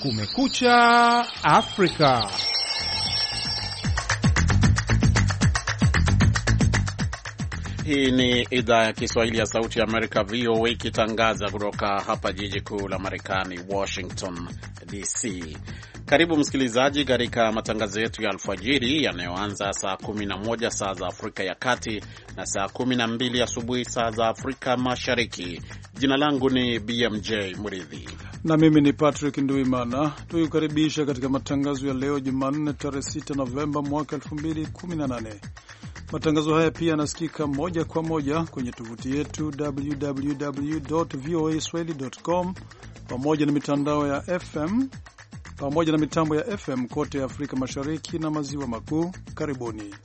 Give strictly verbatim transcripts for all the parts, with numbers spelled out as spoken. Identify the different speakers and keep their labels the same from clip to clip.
Speaker 1: Kumekucha Afrika.
Speaker 2: Hii ni idhaa ya Kiswahili ya Sauti ya Amerika, V O A, ikitangaza kutoka hapa jiji kuu la Marekani, Washington D C. Karibu msikilizaji katika matangazo yetu ya alfajiri yanayoanza saa kumi na moja saa za Afrika ya Kati na saa kumi na mbili asubuhi saa za Afrika Mashariki. Jina langu ni B M J Muridhi
Speaker 3: na mimi ni Patrick Nduimana. Tukukaribisha katika matangazo ya leo Jumanne tarehe sita Novemba mwaka elfu mbili kumi na nane. Matangazo haya pia yanasikika moja kwa moja kwenye tovuti yetu double-u double-u double-u dot v o a swahili dot com pamoja na mitandao ya F M pamoja na mitambo ya F M kote Afrika Mashariki na Maziwa Makuu. Karibuni.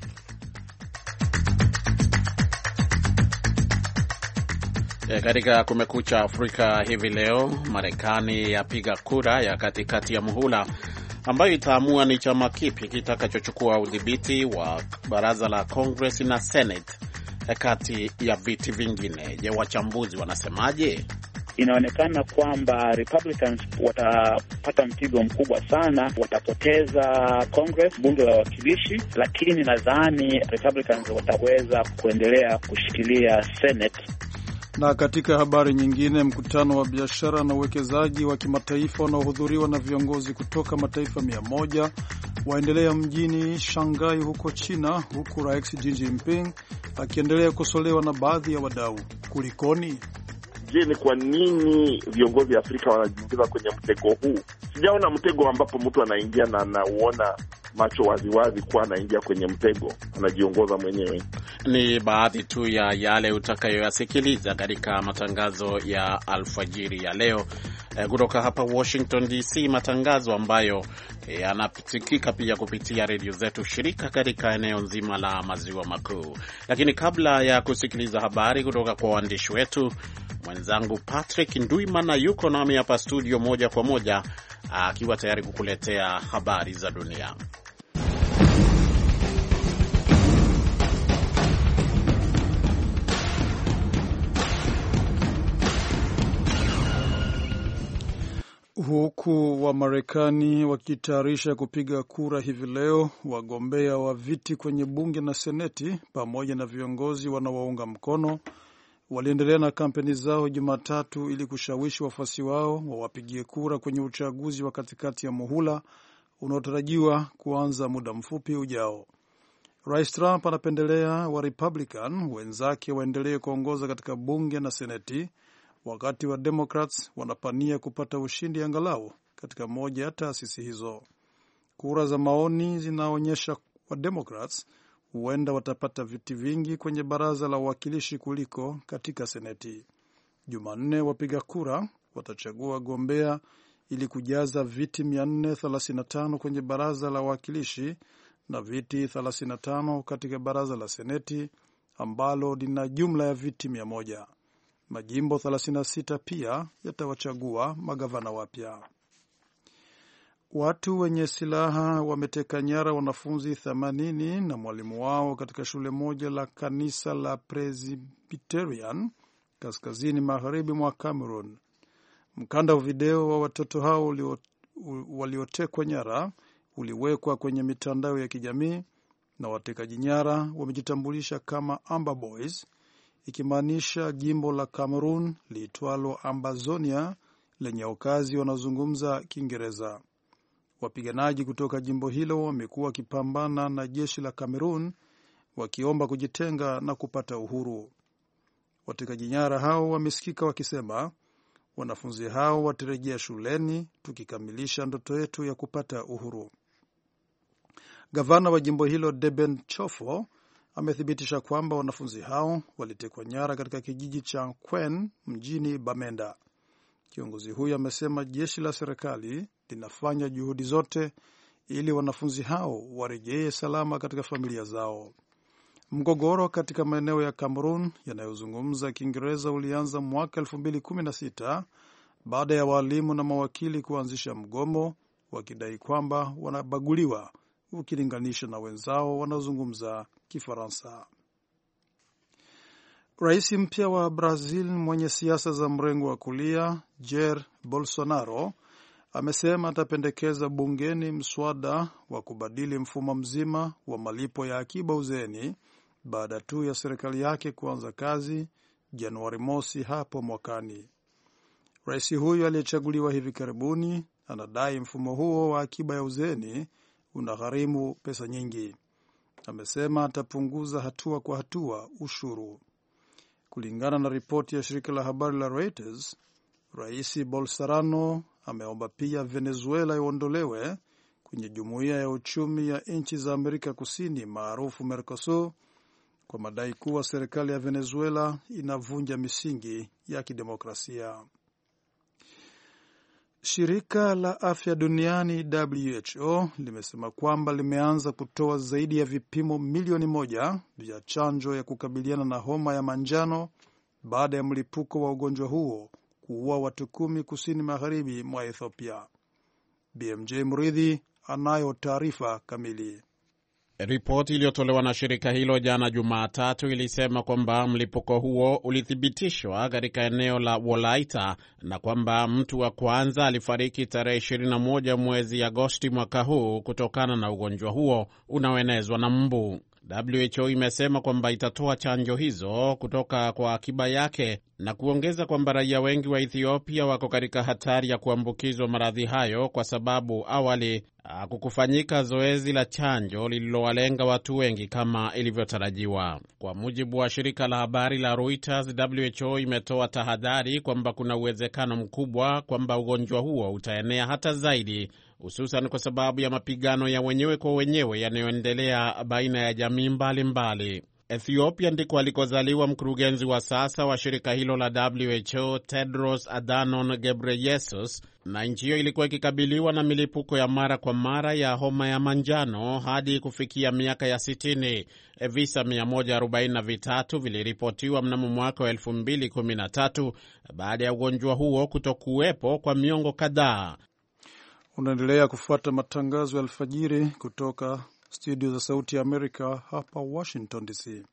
Speaker 2: E, katika Kumekucha Afrika hivi leo, Marekani yapiga kura ya katikati ya muhula ambayo itaamua ni chama kipi kitakachochukua udhibiti wa baraza la Congress na Senate kati ya viti vingine. Je, wachambuzi wanasemaje?
Speaker 4: Inaonekana kwamba Republicans watapata mpigo mkubwa sana, watapoteza Congress, bunge la wawakilishi, lakini nadhani Republicans wataweza kuendelea kushikilia Senate.
Speaker 3: Na katika habari nyingine, mkutano wa biashara na uwekezaji wa kimataifa unaohudhuriwa na viongozi kutoka mataifa mia moja waendelea mjini Shanghai huko China, huku Rais Xi Jinping akiendelea kukosolewa na baadhi ya wadau. Kulikoni?
Speaker 5: Je, ni kwa nini viongozi wa Afrika wanajiingiza kwenye mtego huu? Sijaona mtego ambapo mtu anaingia na anauona macho waziwazi kuwa anaingia kwenye mtego, anajiongoza mwenyewe.
Speaker 2: Ni baadhi tu ya yale utakayoyasikiliza katika matangazo ya alfajiri ya leo e, kutoka hapa Washington D C, matangazo ambayo yanapitikika e, pia kupitia redio zetu shirika katika eneo nzima la Maziwa Makuu. Lakini kabla ya kusikiliza habari kutoka kwa waandishi wetu, mwenzangu Patrick Nduimana yuko nami hapa studio moja kwa moja akiwa tayari kukuletea habari za dunia.
Speaker 3: Huku wa Marekani wakitayarisha kupiga kura hivi leo, wagombea wa viti kwenye bunge na seneti pamoja na viongozi wanaowaunga mkono waliendelea na kampeni zao Jumatatu ili kushawishi wafuasi wao wawapigie kura kwenye uchaguzi wa katikati ya muhula unaotarajiwa kuanza muda mfupi ujao. Rais Trump anapendelea wa Republican wenzake waendelee kuongoza katika bunge na seneti, wakati wa Democrats wanapania kupata ushindi angalau katika moja ya taasisi hizo. Kura za maoni zinaonyesha wa Democrats huenda watapata viti vingi kwenye baraza la wawakilishi kuliko katika seneti. Jumanne wapiga kura watachagua wagombea ili kujaza viti mia nne thelathini na tano kwenye baraza la wawakilishi na viti thelathini na tano katika baraza la seneti ambalo lina jumla ya viti mia moja. Majimbo thelathini na sita pia yatawachagua magavana wapya. Watu wenye silaha wameteka nyara wanafunzi themanini na mwalimu wao katika shule moja la kanisa la Presbyterian kaskazini magharibi mwa Cameroon. Mkanda wa video wa watoto hao waliotekwa nyara uliwekwa kwenye mitandao ya kijamii, na watekaji nyara wamejitambulisha kama Amber Boys, ikimaanisha jimbo la Cameroon liitwalo Ambazonia lenye wakazi wanaozungumza Kiingereza. Wapiganaji kutoka jimbo hilo wamekuwa wakipambana na jeshi la Cameroon wakiomba kujitenga na kupata uhuru. Watekaji nyara hao wamesikika wakisema, wanafunzi hao watarejea shuleni tukikamilisha ndoto yetu ya kupata uhuru. Gavana wa jimbo hilo Deben Chofo amethibitisha kwamba wanafunzi hao walitekwa nyara katika kijiji cha Kwen mjini Bamenda. Kiongozi huyo amesema jeshi la serikali linafanya juhudi zote ili wanafunzi hao warejee salama katika familia zao. Mgogoro katika maeneo ya Cameroon yanayozungumza Kiingereza ulianza mwaka elfu mbili kumi na sita baada ya walimu na mawakili kuanzisha mgomo wakidai kwamba wanabaguliwa ukilinganisha na wenzao wanaozungumza Kifaransa. Rais mpya wa Brazil mwenye siasa za mrengo wa kulia Jair Bolsonaro amesema atapendekeza bungeni mswada wa kubadili mfumo mzima wa malipo ya akiba uzeeni baada tu ya serikali yake kuanza kazi Januari mosi hapo mwakani. Rais huyo aliyechaguliwa hivi karibuni anadai mfumo huo wa akiba ya uzeeni unagharimu pesa nyingi. Amesema atapunguza hatua kwa hatua ushuru. Kulingana na ripoti ya shirika la habari la Reuters, Rais Bolsonaro ameomba pia Venezuela iondolewe kwenye jumuiya ya uchumi ya nchi za Amerika Kusini maarufu Mercosur kwa madai kuwa serikali ya Venezuela inavunja misingi ya kidemokrasia. Shirika la Afya Duniani W H O limesema kwamba limeanza kutoa zaidi ya vipimo milioni moja vya chanjo ya kukabiliana na homa ya manjano baada ya mlipuko wa ugonjwa huo kuua watu kumi kusini magharibi mwa Ethiopia. B M J Mridhi anayo taarifa kamili.
Speaker 2: Ripoti iliyotolewa na shirika hilo jana Jumatatu ilisema kwamba mlipuko huo ulithibitishwa katika eneo la Wolaita na kwamba mtu wa kwanza alifariki tarehe ishirini na moja mwezi Agosti mwaka huu kutokana na ugonjwa huo unaoenezwa na mbu. W H O imesema kwamba itatoa chanjo hizo kutoka kwa akiba yake na kuongeza kwamba raia wengi wa Ethiopia wako katika hatari ya kuambukizwa maradhi hayo kwa sababu awali hakukufanyika zoezi la chanjo lililowalenga watu wengi kama ilivyotarajiwa. Kwa mujibu wa shirika la habari la Reuters, W H O imetoa tahadhari kwamba kuna uwezekano mkubwa kwamba ugonjwa huo utaenea hata zaidi, hususan kwa sababu ya mapigano ya wenyewe kwa wenyewe yanayoendelea baina ya jamii mbalimbali. Ethiopia ndiko alikozaliwa mkurugenzi wa sasa wa shirika hilo la W H O Tedros Adhanom Ghebreyesus, na nchi hiyo ilikuwa ikikabiliwa na milipuko ya mara kwa mara ya homa ya manjano hadi kufikia miaka ya sitini. Visa mia moja arobaini na vitatu viliripotiwa mnamo mwaka wa elfu mbili kumi na tatu baada ya ugonjwa huo kutokuwepo kwa miongo kadhaa.
Speaker 3: Unaendelea kufuata matangazo ya alfajiri kutoka studio za Sauti ya Amerika hapa Washington D C.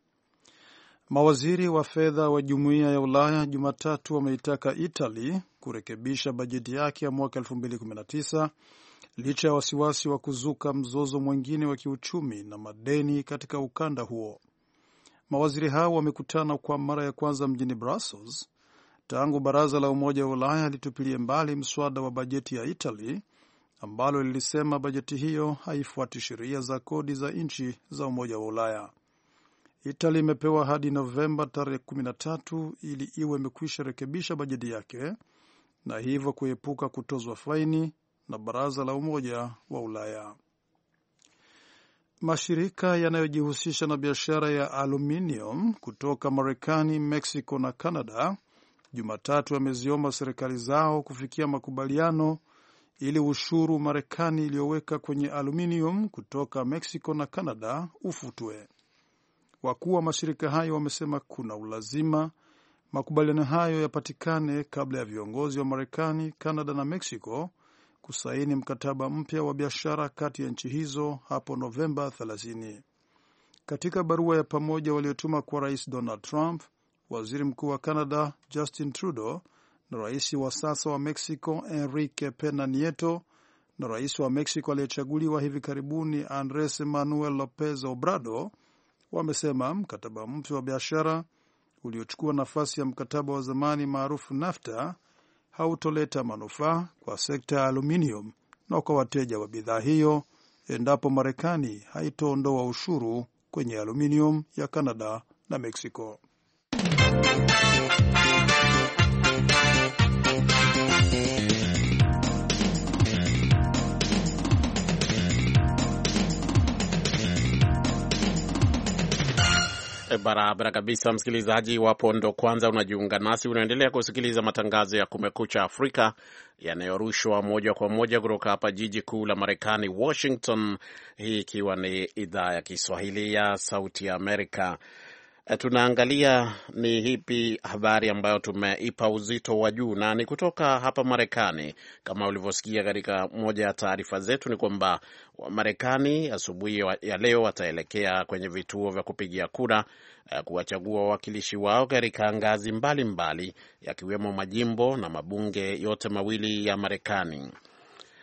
Speaker 3: Mawaziri wa fedha wa Jumuiya ya Ulaya Jumatatu wameitaka Italy kurekebisha bajeti yake ya mwaka elfu mbili kumi na tisa licha ya wasiwasi wa kuzuka mzozo mwingine wa kiuchumi na madeni katika ukanda huo. Mawaziri hao wamekutana kwa mara ya kwanza mjini Brussels tangu Baraza la Umoja wa Ulaya litupilie mbali mswada wa bajeti ya Italy ambalo lilisema bajeti hiyo haifuati sheria za kodi za nchi za Umoja wa Ulaya. Italy imepewa hadi Novemba tarehe kumi na tatu ili iwe imekwisha rekebisha bajeti yake na hivyo kuepuka kutozwa faini na Baraza la Umoja wa Ulaya. Mashirika yanayojihusisha na biashara ya aluminium kutoka Marekani, Mexico na Canada Jumatatu yameziomba serikali zao kufikia makubaliano ili ushuru Marekani iliyoweka kwenye aluminium kutoka Mexico na Canada ufutwe. Wakuu wa mashirika hayo wamesema kuna ulazima makubaliano hayo yapatikane kabla ya viongozi wa Marekani, Canada na Mexico kusaini mkataba mpya wa biashara kati ya nchi hizo hapo Novemba thelathini. Katika barua ya pamoja waliotuma kwa Rais Donald Trump, Waziri Mkuu wa Canada Justin Trudeau na rais wa sasa wa Mexico Enrique Pena Nieto na rais wa Mexico aliyechaguliwa hivi karibuni Andres Manuel Lopez Obrador wamesema mkataba mpya wa biashara uliochukua nafasi ya mkataba wa zamani maarufu NAFTA hautoleta manufaa kwa sekta ya aluminium na kwa wateja wa bidhaa hiyo endapo Marekani haitoondoa ushuru kwenye aluminium ya Canada na Mexico.
Speaker 2: Barabara kabisa, msikilizaji. Wapo ndo kwanza unajiunga nasi, unaendelea kusikiliza matangazo ya Kumekucha Afrika yanayorushwa moja kwa moja kutoka hapa jiji kuu la Marekani, Washington, hii ikiwa ni idhaa ya Kiswahili ya Sauti ya Amerika. Tunaangalia ni hipi habari ambayo tumeipa uzito wa juu, na ni kutoka hapa Marekani. Kama ulivyosikia katika moja ya taarifa zetu, ni kwamba Marekani asubuhi ya leo wataelekea kwenye vituo vya kupigia kura kuwachagua wawakilishi wao katika ngazi mbalimbali yakiwemo majimbo na mabunge yote mawili ya Marekani.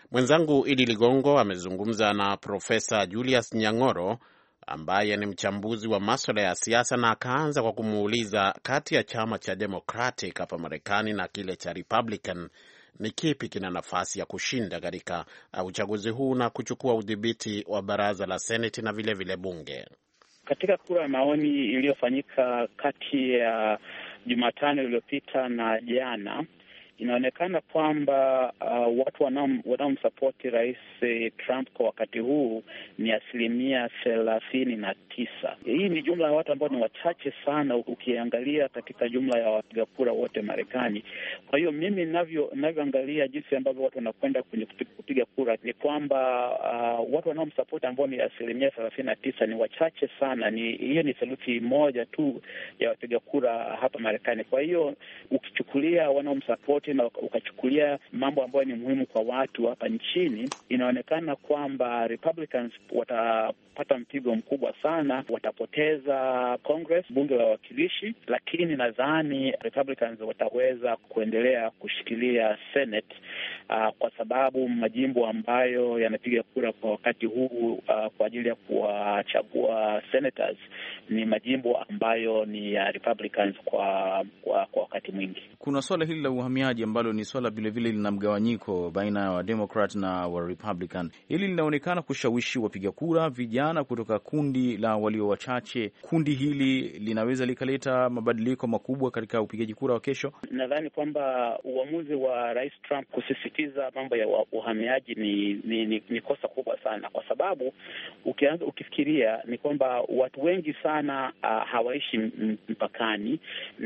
Speaker 2: Mwenzangu Idi Ligongo amezungumza na Profesa Julius Nyang'oro ambaye ni mchambuzi wa masuala ya siasa, na akaanza kwa kumuuliza kati ya chama cha Democratic hapa Marekani na kile cha Republican ni kipi kina nafasi ya kushinda katika uh, uchaguzi huu na kuchukua udhibiti wa baraza la Senate na vile vile bunge.
Speaker 4: Katika kura ya maoni iliyofanyika kati ya Jumatano iliyopita na jana, inaonekana kwamba uh, watu wanaomsapoti Rais Trump kwa wakati huu ni asilimia thelathini na tisa. Hii ni jumla ya watu ambao ni wachache sana ukiangalia katika jumla ya wapiga kura wote Marekani. Kwa hiyo mimi ninavyo ninavyoangalia jinsi ambavyo watu wanakwenda kwenye kupiga kura ni kwamba uh, watu wanaomsapoti ambao ni asilimia thelathini na tisa ni wachache sana. Ni hiyo ni theluthi moja tu ya wapiga kura hapa Marekani. Kwa hiyo ukichukulia wanaomsapoti na ukachukulia mambo ambayo ni muhimu kwa watu hapa nchini, inaonekana kwamba Republicans watapata mpigo mkubwa sana, watapoteza Congress, bunge la wawakilishi, lakini nadhani Republicans wataweza kuendelea kushikilia Senate uh, kwa sababu majimbo ambayo yanapiga kura kwa wakati huu uh, kwa ajili ya kuwachagua senators ni majimbo ambayo ni ya Republicans kwa, kwa, kwa wakati mwingi.
Speaker 6: Kuna swala hili la uhamiaji ambalo ni swala vile vile lina mgawanyiko baina ya wa Democrat na wa Republican. Hili linaonekana kushawishi wapiga kura vijana kutoka kundi la walio wachache. Kundi hili linaweza likaleta mabadiliko makubwa katika upigaji kura wa kesho. Nadhani
Speaker 4: kwamba uamuzi wa Rais Trump kusisitiza mambo ya uhamiaji ni, ni, ni, ni kosa kubwa sana, kwa sababu ukianza ukifikiria ni kwamba watu wengi sana uh, hawaishi mpakani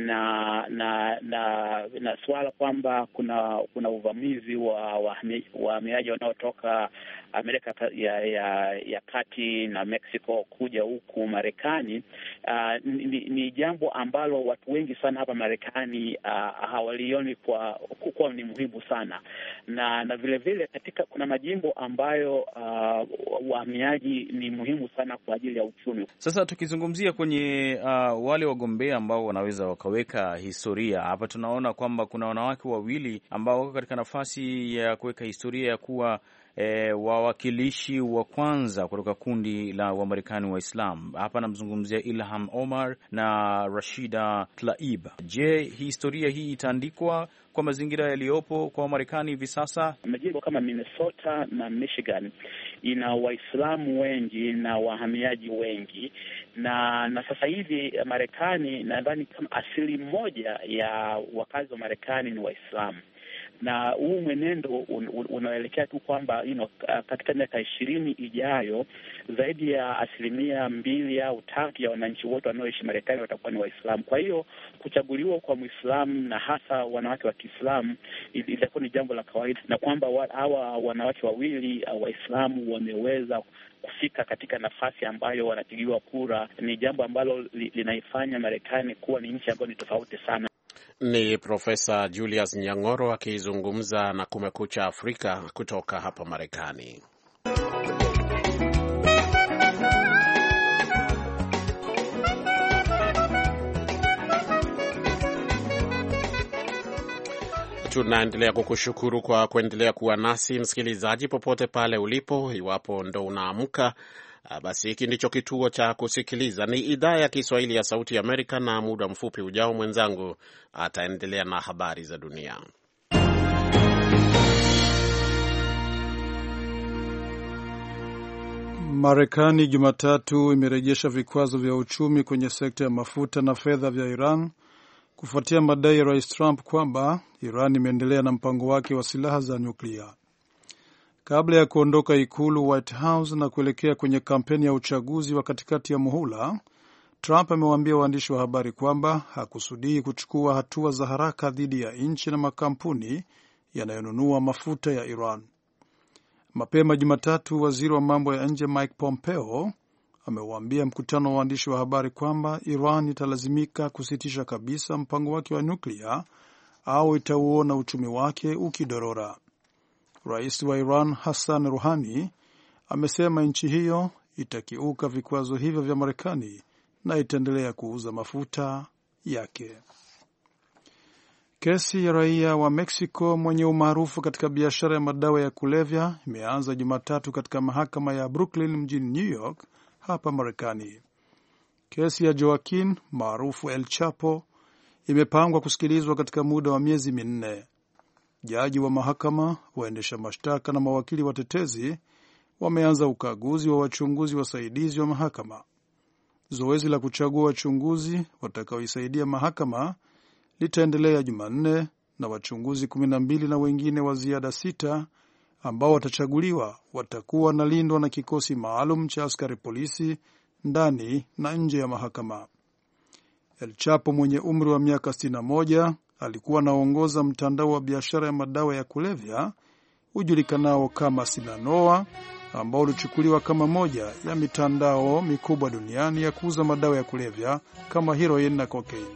Speaker 4: na na na, na swala kwamba kuna kuna uvamizi wa wahamiaji wanaotoka Amerika ya, ya ya kati na Mexico kuja huku Marekani uh, ni, ni jambo ambalo watu wengi sana hapa Marekani uh, hawalioni kwa kuwa ni muhimu sana, na na vile vile katika kuna majimbo ambayo uh, wahamiaji ni muhimu sana kwa ajili ya uchumi.
Speaker 6: Sasa tukizungumzia kwenye uh, wale wagombea ambao wanaweza wakaweka historia hapa, tunaona kwamba kuna wanawake wawili ambao wako katika nafasi ya kuweka historia ya kuwa E, wawakilishi wa kwanza kutoka kundi la Wamarekani wa Islam. Hapa namzungumzia Ilhan Omar na Rashida Tlaib. Je, historia hii itaandikwa kwa mazingira yaliyopo kwa Wamarekani hivi sasa?
Speaker 4: Majimbo kama Minnesota na Michigan ina Waislamu wengi na wahamiaji wengi, na na sasa hivi Marekani nadhani kama asili moja ya wakazi wa Marekani ni Waislamu, na huu mwenendo un, un, unaelekea tu kwamba you know, katika miaka ishirini ijayo zaidi ya asilimia mbili au tatu ya wananchi wote wanaoishi Marekani watakuwa ni Waislamu. Kwa hiyo kuchaguliwa kwa Muislamu na hasa wanawake wa Kiislamu itakuwa ni jambo la kawaida, na kwamba hawa wanawake wawili Waislamu wameweza kufika katika nafasi ambayo wanapigiwa kura ni jambo ambalo linaifanya Marekani kuwa ni nchi ambayo ni tofauti sana.
Speaker 2: Ni Profesa Julius Nyang'oro akizungumza na Kumekucha Afrika kutoka hapa Marekani. Tunaendelea kukushukuru kwa kuendelea kuwa nasi msikilizaji, popote pale ulipo. Iwapo ndo unaamka, basi hiki ndicho kituo cha kusikiliza, ni idhaa ya Kiswahili ya Sauti ya Amerika, na muda mfupi ujao mwenzangu ataendelea na habari za dunia.
Speaker 3: Marekani Jumatatu imerejesha vikwazo vya uchumi kwenye sekta ya mafuta na fedha vya Iran kufuatia madai ya Rais Trump kwamba Iran imeendelea na mpango wake wa silaha za nyuklia. Kabla ya kuondoka ikulu White House na kuelekea kwenye kampeni ya uchaguzi wa katikati ya muhula, Trump amewaambia waandishi wa habari kwamba hakusudii kuchukua hatua za haraka dhidi ya nchi na makampuni yanayonunua mafuta ya Iran. Mapema Jumatatu, waziri wa mambo ya nje Mike Pompeo amewaambia mkutano wa waandishi wa habari kwamba Iran italazimika kusitisha kabisa mpango wake wa nyuklia au itauona uchumi wake ukidorora. Rais wa Iran Hassan Rouhani amesema nchi hiyo itakiuka vikwazo hivyo vya Marekani na itaendelea kuuza mafuta yake. Kesi ya raia wa Mexico mwenye umaarufu katika biashara ya madawa ya kulevya imeanza Jumatatu katika mahakama ya Brooklyn mjini New York hapa Marekani. Kesi ya Joaquin maarufu El Chapo imepangwa kusikilizwa katika muda wa miezi minne. Jaji wa mahakama, waendesha mashtaka na mawakili watetezi wameanza ukaguzi wa wachunguzi wasaidizi wa mahakama. Zoezi la kuchagua wachunguzi watakaoisaidia mahakama litaendelea Jumanne na wachunguzi kumi na mbili na wengine wa ziada sita ambao watachaguliwa watakuwa wanalindwa na kikosi maalum cha askari polisi ndani na nje ya mahakama. El Chapo mwenye umri wa miaka sitini na moja alikuwa anaongoza mtandao wa biashara ya madawa ya kulevya ujulikanao kama Sinaloa, ambao ulichukuliwa kama moja ya mitandao mikubwa duniani ya kuuza madawa ya kulevya kama heroin na cocaine.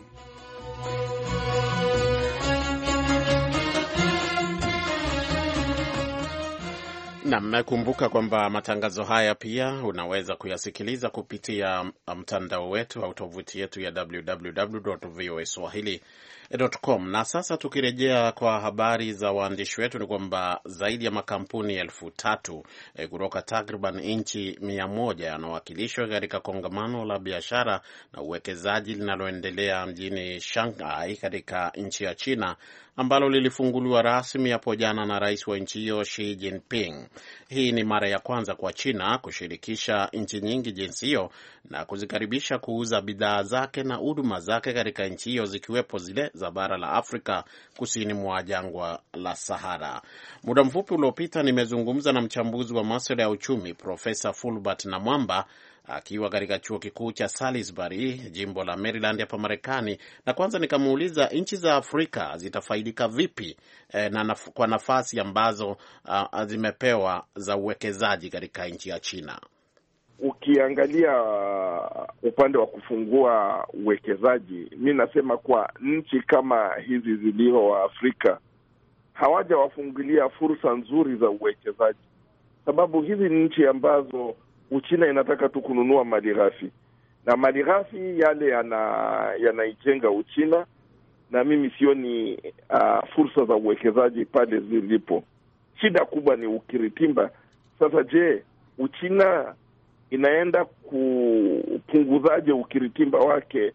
Speaker 2: Na mmekumbuka kwamba matangazo haya pia unaweza kuyasikiliza kupitia mtandao wetu au tovuti yetu ya double-u double-u double-u dot v o a swahili dot com. Na sasa tukirejea kwa habari za waandishi wetu, ni kwamba zaidi ya makampuni elfu tatu e, kutoka takriban nchi mia moja yanawakilishwa katika kongamano la biashara na uwekezaji linaloendelea mjini Shanghai katika nchi ya China, ambalo lilifunguliwa rasmi hapo jana na rais wa nchi hiyo Xi Jinping. Hii ni mara ya kwanza kwa China kushirikisha nchi nyingi jinsi hiyo na kuzikaribisha kuuza bidhaa zake na huduma zake katika nchi hiyo, zikiwepo zile za bara la Afrika kusini mwa jangwa la Sahara. Muda mfupi uliopita nimezungumza na mchambuzi wa masuala ya uchumi Profesa Fulbert Namwamba akiwa katika chuo kikuu cha Salisbury, jimbo la Maryland hapa Marekani, na kwanza nikamuuliza nchi za Afrika zitafaidika vipi eh, na naf- kwa nafasi ambazo uh, zimepewa za uwekezaji katika nchi ya China.
Speaker 5: Ukiangalia upande wa kufungua uwekezaji, mimi nasema kwa nchi kama hizi zilio Afrika hawaja wafungulia fursa nzuri za uwekezaji, sababu hizi ni nchi ambazo Uchina inataka tu kununua malighafi, na malighafi yale yana yanaijenga Uchina, na mimi sioni uh, fursa za uwekezaji pale zilipo. Shida kubwa ni ukiritimba. Sasa je, Uchina inaenda kupunguzaje ukiritimba wake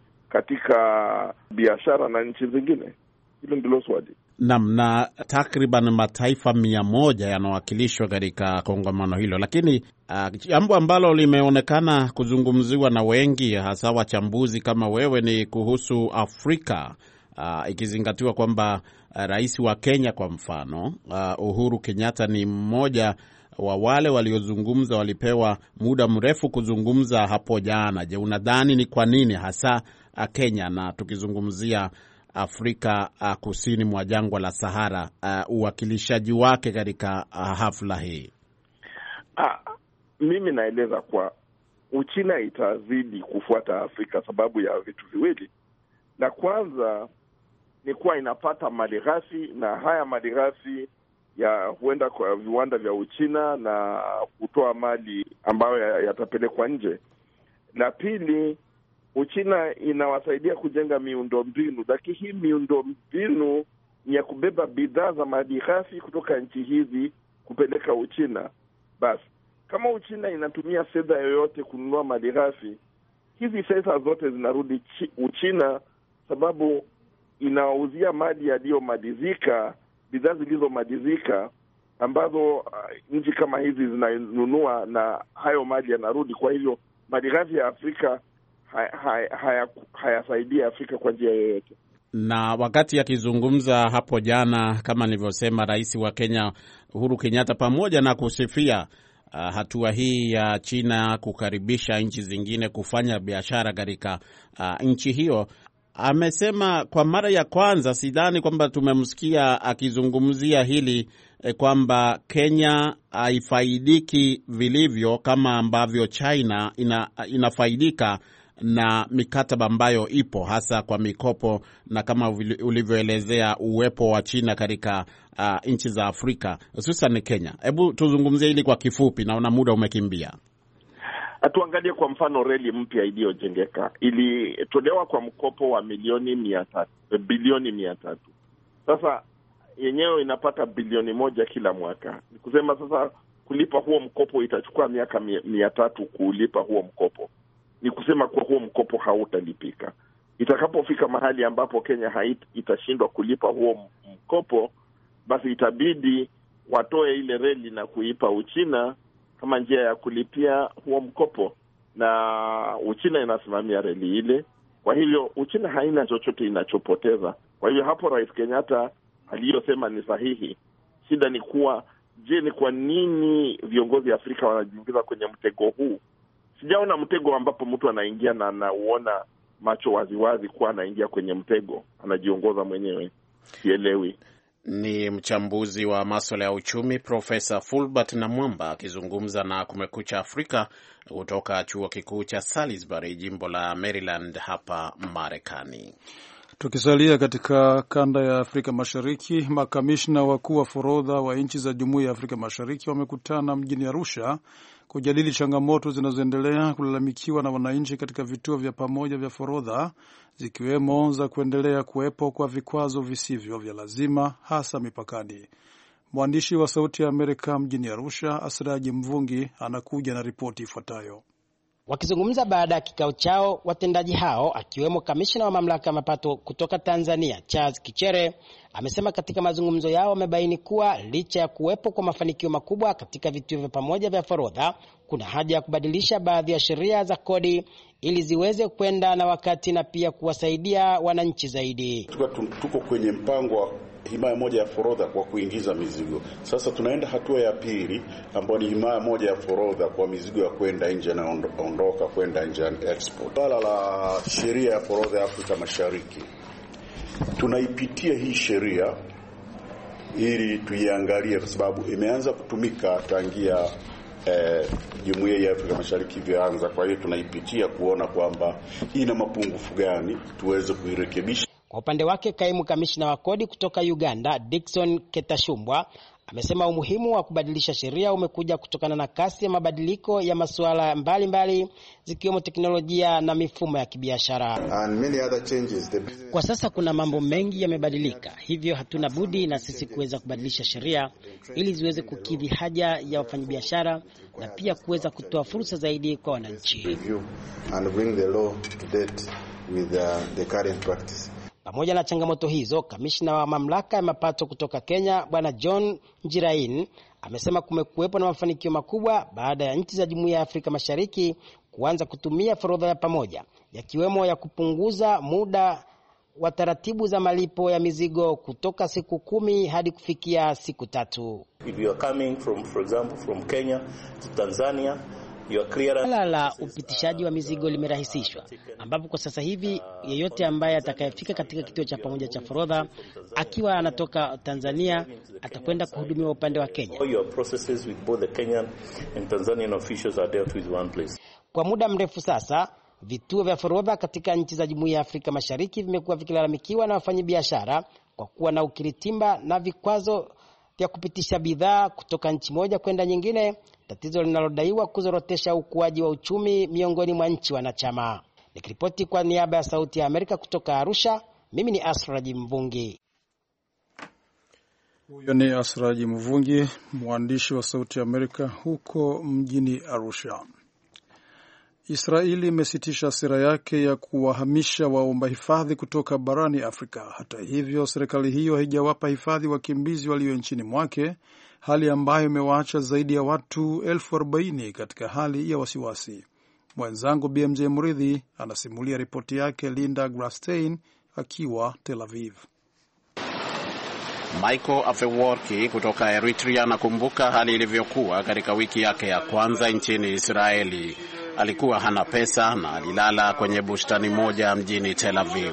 Speaker 5: katika biashara na nchi zingine? Hilo ndilo swali.
Speaker 2: Naam, na takriban mataifa mia moja yanawakilishwa katika kongamano hilo, lakini jambo uh, ambalo limeonekana kuzungumziwa na wengi, hasa wachambuzi kama wewe, ni kuhusu Afrika, uh, ikizingatiwa kwamba uh, rais wa Kenya kwa mfano uh, Uhuru Kenyatta ni mmoja wa wale waliozungumza, walipewa muda mrefu kuzungumza hapo jana. Je, unadhani ni kwa nini hasa uh, Kenya, na tukizungumzia Afrika uh, kusini mwa jangwa la Sahara, uh, uwakilishaji wake katika uh, hafla hii?
Speaker 5: Ah, mimi naeleza kwa Uchina itazidi kufuata Afrika sababu ya vitu viwili. Na kwanza ni kuwa inapata malighafi, na haya malighafi ya huenda kwa viwanda vya Uchina na kutoa mali ambayo yatapelekwa nje. La pili, Uchina inawasaidia kujenga miundombinu, lakini hii miundombinu ni ya kubeba bidhaa za malighafi kutoka nchi hizi kupeleka Uchina. Basi kama Uchina inatumia fedha yoyote kununua malighafi, hizi fedha zote zinarudi Uchina, sababu inauzia mali yaliyomalizika, bidhaa zilizomalizika ambazo uh, nchi kama hizi zinanunua, na hayo mali yanarudi. Kwa hivyo malighafi ya Afrika hayasaidia haya, haya, haya Afrika kwa njia yoyote.
Speaker 2: Na wakati akizungumza hapo jana, kama nilivyosema, rais wa Kenya Uhuru Kenyatta, pamoja na kusifia uh, hatua hii ya China kukaribisha nchi zingine kufanya biashara katika uh, nchi hiyo, amesema kwa mara ya kwanza, sidhani kwamba tumemsikia akizungumzia hili eh, kwamba Kenya haifaidiki vilivyo kama ambavyo China ina, inafaidika na mikataba ambayo ipo hasa kwa mikopo, na kama ulivyoelezea uwepo wa China katika uh, nchi za Afrika hususan Kenya. Hebu tuzungumzie hili kwa kifupi, naona muda umekimbia.
Speaker 5: Atuangalie kwa mfano reli mpya iliyojengeka, ilitolewa kwa mkopo wa milioni mia tatu, bilioni mia tatu. Sasa yenyewe inapata bilioni moja kila mwaka. Ni kusema sasa kulipa huo mkopo itachukua miaka mia tatu kulipa huo mkopo. Ni kusema kwa huo mkopo hautalipika. Itakapofika mahali ambapo Kenya hait, itashindwa kulipa huo mkopo, basi itabidi watoe ile reli na kuipa Uchina kama njia ya kulipia huo mkopo, na Uchina inasimamia reli ile. Kwa hivyo Uchina haina chochote inachopoteza. Kwa hivyo hapo Rais Kenyatta aliyosema ni sahihi. Shida ni kuwa, je, ni kwa nini viongozi wa Afrika wanajiingiza kwenye mtego huu? Sijaona mtego ambapo mtu anaingia na anauona macho waziwazi kuwa anaingia kwenye mtego, anajiongoza mwenyewe. Sielewi.
Speaker 2: Ni mchambuzi wa masuala ya uchumi Profesa Fulbert Namwamba akizungumza na Kumekucha Afrika kutoka chuo kikuu cha Salisbury, jimbo la Maryland hapa Marekani.
Speaker 3: Tukisalia katika kanda ya Afrika Mashariki, makamishna wakuu wa forodha wa nchi za Jumuiya ya Afrika Mashariki wamekutana mjini Arusha kujadili changamoto zinazoendelea kulalamikiwa na wananchi katika vituo vya pamoja vya forodha, zikiwemo za kuendelea kuwepo kwa vikwazo visivyo vya lazima hasa mipakani. Mwandishi wa Sauti ya Amerika mjini Arusha, Asraji Mvungi, anakuja na ripoti ifuatayo.
Speaker 7: Wakizungumza baada ya kikao chao, watendaji hao akiwemo kamishna wa mamlaka ya mapato kutoka Tanzania Charles Kichere amesema katika mazungumzo yao wamebaini kuwa licha ya kuwepo kwa mafanikio makubwa katika vituo vya pamoja vya forodha, kuna haja ya kubadilisha baadhi ya sheria za kodi ili ziweze kwenda na wakati na pia kuwasaidia wananchi zaidi.
Speaker 8: Tuko kwenye mpango wa himaya moja ya forodha kwa kuingiza mizigo. Sasa tunaenda hatua ya pili ambayo ni himaya moja ya forodha kwa mizigo ya kwenda nje na ondoka kwenda nje na export. Swala la sheria ya forodha ya Afrika Mashariki, tunaipitia hii sheria ili tuiangalie kwa sababu imeanza kutumika tangia eh, Jumuiya ya Afrika Mashariki vyaanza. Kwa hiyo tunaipitia kuona kwamba ina mapungufu gani tuweze kuirekebisha.
Speaker 7: Kwa upande wake, kaimu kamishna wa kodi kutoka Uganda Dickson Ketashumbwa amesema umuhimu wa kubadilisha sheria umekuja kutokana na kasi ya mabadiliko ya masuala mbalimbali zikiwemo teknolojia na mifumo ya kibiashara. Kwa sasa kuna mambo mengi yamebadilika, hivyo hatuna budi na sisi kuweza kubadilisha sheria ili ziweze kukidhi haja ya wafanyabiashara na pia kuweza kutoa fursa zaidi kwa wananchi. Pamoja na changamoto hizo, kamishna wa mamlaka ya mapato kutoka Kenya Bwana John Njirain amesema kumekuwepo na mafanikio makubwa baada ya nchi za Jumuiya ya Afrika Mashariki kuanza kutumia forodha ya pamoja, yakiwemo ya kupunguza muda wa taratibu za malipo ya mizigo kutoka siku kumi hadi kufikia siku tatu.
Speaker 9: If you are coming from, for example, from Kenya to Tanzania,
Speaker 7: Swala la upitishaji wa mizigo limerahisishwa, ambapo kwa sasa hivi yeyote ambaye atakayefika katika kituo cha pamoja cha forodha akiwa anatoka Tanzania atakwenda kuhudumiwa upande wa Kenya. Kwa muda mrefu sasa, vituo vya forodha katika nchi za Jumuiya ya Afrika Mashariki vimekuwa vikilalamikiwa na wafanyabiashara kwa kuwa na ukiritimba na vikwazo vya kupitisha bidhaa kutoka nchi moja kwenda nyingine, tatizo linalodaiwa kuzorotesha ukuaji wa uchumi miongoni mwa nchi wanachama. Nikiripoti kwa niaba ya Sauti ya Amerika kutoka Arusha, mimi ni Asraji Mvungi.
Speaker 3: Huyo ni Asraji Mvungi, mwandishi wa Sauti ya Amerika huko mjini Arusha. Israeli imesitisha sera yake ya kuwahamisha waomba hifadhi kutoka barani Afrika. Hata hivyo, serikali hiyo haijawapa hifadhi wakimbizi walio nchini mwake, hali ambayo imewaacha zaidi ya watu elfu arobaini katika hali ya wasiwasi. Mwenzangu B M J Mridhi anasimulia ripoti yake Linda Grastein akiwa Tel Aviv.
Speaker 2: Michael Afeworki kutoka Eritrea anakumbuka hali ilivyokuwa katika wiki yake ya kwanza nchini Israeli. Alikuwa hana pesa na alilala kwenye bustani moja mjini Tel Aviv.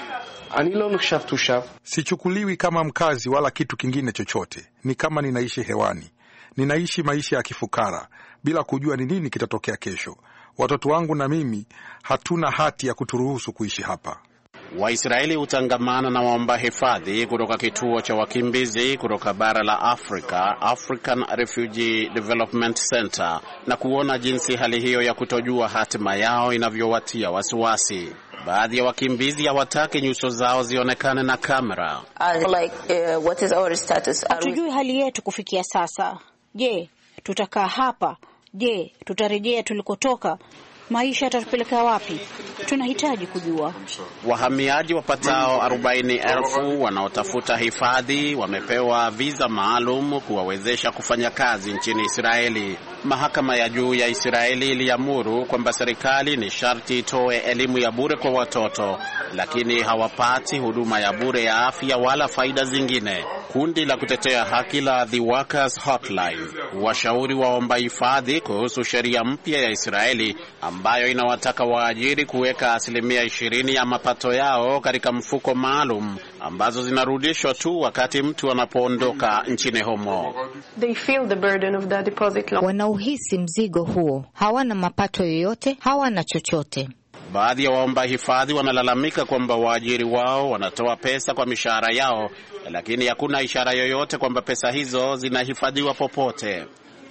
Speaker 10: Sichukuliwi kama mkazi wala kitu kingine chochote. Ni kama ninaishi hewani. Ninaishi maisha ya kifukara bila kujua ni nini kitatokea kesho. Watoto wangu na mimi hatuna hati ya kuturuhusu kuishi hapa.
Speaker 2: Waisraeli hutangamana na waomba hifadhi kutoka kituo cha wakimbizi kutoka bara la Afrika, African Refugee Development Center, na kuona jinsi hali hiyo ya kutojua hatima yao inavyowatia wasiwasi. Baadhi ya wakimbizi hawataki nyuso zao zionekane na kamera.
Speaker 11: Uh, like, uh, what is our status? Hatujui hali yetu kufikia sasa. Je, tutakaa hapa? Je, tutarejea tulikotoka? Maisha yatatupeleka wapi? Tunahitaji kujua.
Speaker 2: Wahamiaji wapatao arobaini elfu wanaotafuta hifadhi wamepewa visa maalum kuwawezesha kufanya kazi nchini Israeli. Mahakama ya juu ya Israeli iliamuru kwamba serikali ni sharti itoe elimu ya bure kwa watoto, lakini hawapati huduma ya bure ya afya wala faida zingine. Kundi la kutetea haki la The Workers Hotline washauri waomba hifadhi kuhusu sheria mpya ya Israeli ambayo inawataka waajiri kuweka asilimia ishirini ya mapato yao katika mfuko maalum ambazo zinarudishwa tu wakati mtu anapoondoka nchini humo.
Speaker 12: They feel the burden of the deposit loan. Wanauhisi mzigo huo, hawana mapato yoyote, hawana chochote.
Speaker 2: Baadhi ya waomba hifadhi wanalalamika kwamba waajiri wao wanatoa pesa kwa mishahara yao, lakini hakuna ishara yoyote kwamba pesa hizo zinahifadhiwa popote.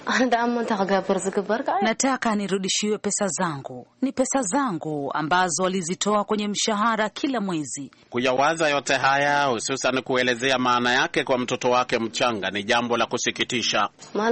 Speaker 13: Nataka nirudishiwe pesa zangu. Ni pesa zangu ambazo walizitoa kwenye mshahara kila mwezi.
Speaker 2: Kuyawaza yote haya, hususan kuelezea maana yake kwa mtoto wake mchanga, ni jambo la kusikitisha.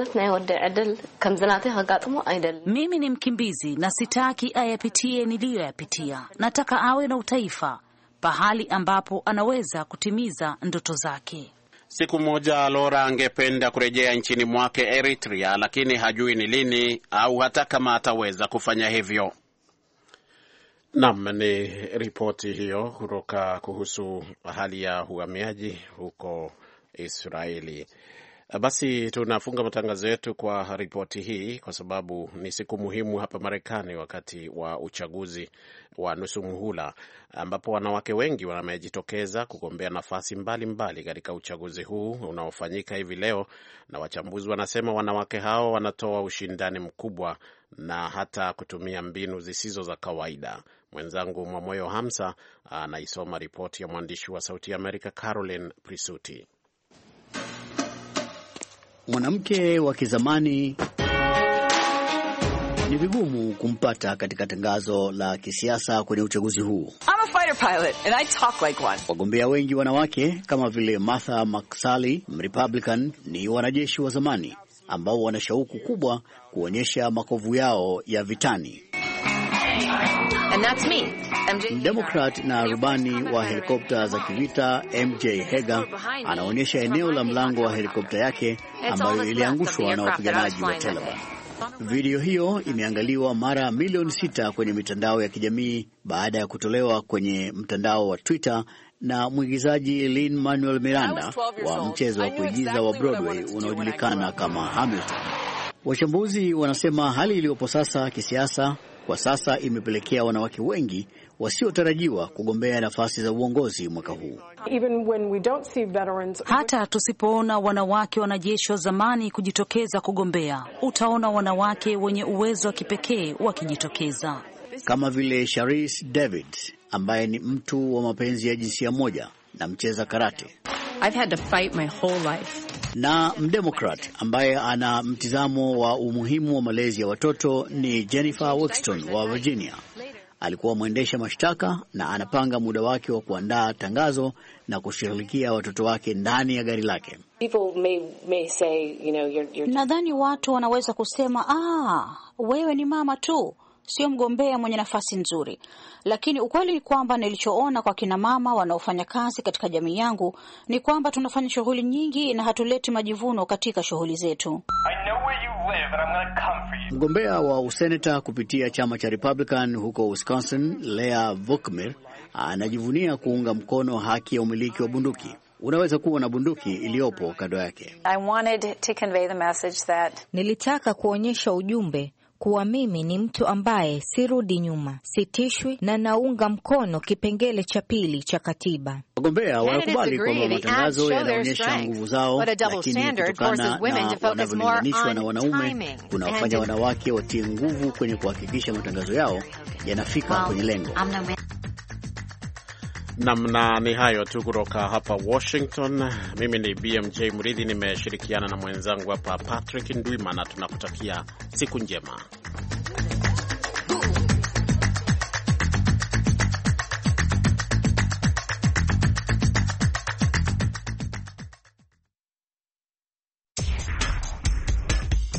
Speaker 13: Mimi ni mkimbizi na sitaki ayapitie niliyoyapitia. Nataka awe na utaifa, pahali ambapo anaweza kutimiza ndoto zake.
Speaker 2: Siku moja Laura angependa kurejea nchini mwake Eritrea, lakini hajui ni lini au hata kama ataweza kufanya hivyo. Naam, ni ripoti hiyo kutoka kuhusu hali ya uhamiaji huko Israeli. Basi tunafunga matangazo yetu kwa ripoti hii kwa sababu ni siku muhimu hapa Marekani wakati wa uchaguzi wa nusu muhula, ambapo wanawake wengi wamejitokeza kugombea nafasi mbalimbali katika uchaguzi huu unaofanyika hivi leo, na wachambuzi wanasema wanawake hao wanatoa ushindani mkubwa na hata kutumia mbinu zisizo za kawaida. Mwenzangu Mwamoyo Hamza anaisoma ripoti ya mwandishi wa Sauti ya Amerika Caroline Prisuti.
Speaker 14: Mwanamke wa kizamani ni vigumu kumpata katika tangazo la kisiasa kwenye uchaguzi huu.
Speaker 15: I'm a fighter pilot and I talk like one.
Speaker 14: Wagombea wengi wanawake kama vile Martha McSally, Republican, ni wanajeshi wa zamani ambao wana shauku kubwa kuonyesha makovu yao ya vitani.
Speaker 15: And that's me.
Speaker 14: Democrat na rubani wa helikopta za kivita M J Hager anaonyesha eneo la mlango wa helikopta yake ambayo iliangushwa na wapiganaji wa Taliban. Video hiyo imeangaliwa mara milioni sita kwenye mitandao ya kijamii baada ya kutolewa kwenye mtandao wa Twitter na mwigizaji Lin-Manuel Miranda wa mchezo wa kuigiza wa Broadway unaojulikana kama Hamilton. Wachambuzi wanasema hali iliyopo sasa kisiasa kwa sasa imepelekea wanawake wengi wasiotarajiwa kugombea nafasi za uongozi mwaka huu.
Speaker 12: Even when we don't see veterans,
Speaker 13: hata tusipoona wanawake wanajeshi wa zamani kujitokeza kugombea, utaona wanawake wenye uwezo wa kipekee wakijitokeza,
Speaker 14: kama vile Sharice David ambaye ni mtu wa mapenzi ya jinsia moja na mcheza karate.
Speaker 16: I've had to fight my whole life.
Speaker 14: Na mdemokrat ambaye ana mtizamo wa umuhimu wa malezi ya watoto ni Jennifer Wexton wa Virginia. Alikuwa mwendesha mashtaka na anapanga muda wake wa kuandaa tangazo na kushughulikia watoto wake ndani ya gari lake.
Speaker 11: Nadhani watu wanaweza kusema, ah, wewe ni mama tu, sio mgombea mwenye nafasi nzuri. Lakini ukweli ni kwamba nilichoona kwa kina mama wanaofanya kazi katika jamii yangu ni kwamba tunafanya shughuli nyingi na hatuleti majivuno katika shughuli zetu.
Speaker 14: Mgombea wa useneta kupitia chama cha Republican huko Wisconsin, Leah Vukmir, anajivunia kuunga mkono haki ya umiliki wa bunduki. Unaweza kuwa na bunduki iliyopo kando yake.
Speaker 17: I wanted to convey the message that
Speaker 12: nilitaka kuonyesha ujumbe kuwa mimi ni mtu ambaye sirudi nyuma, sitishwi na naunga mkono kipengele cha pili cha katiba.
Speaker 14: Wagombea wanakubali kwamba matangazo yanaonyesha nguvu zao, lakini kutokana na wanavyolinganishwa na wanaume kunawafanya wanawake watie nguvu kwenye kuhakikisha matangazo yao yanafika kwenye lengo.
Speaker 2: Namna ni hayo tu kutoka hapa Washington. Mimi ni B M J Mridhi, nimeshirikiana na mwenzangu hapa Patrick Ndwimana. Tunakutakia siku njema.